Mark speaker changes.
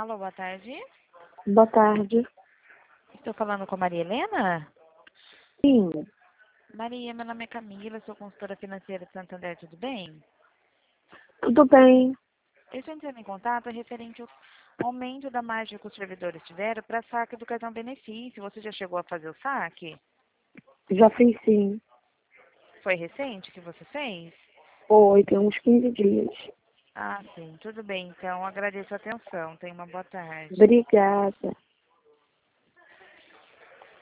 Speaker 1: Alô, boa tarde.
Speaker 2: Boa tarde.
Speaker 1: Estou falando com a Maria Helena?
Speaker 2: Sim,
Speaker 1: Maria, meu nome é Camila, sou consultora financeira de Santander, tudo bem?
Speaker 2: tudo bem.
Speaker 1: Eu estou entrando em contato referente ao aumento da margem que os servidores tiveram para saque do cartão benefício. Você já chegou a fazer o saque?
Speaker 2: Já fiz sim.
Speaker 1: Foi recente que você fez?
Speaker 2: Foi, tem uns 15 dias.
Speaker 1: Ah, sim, tudo bem. Então, agradeço a atenção. Tenha uma boa tarde.
Speaker 2: Obrigada.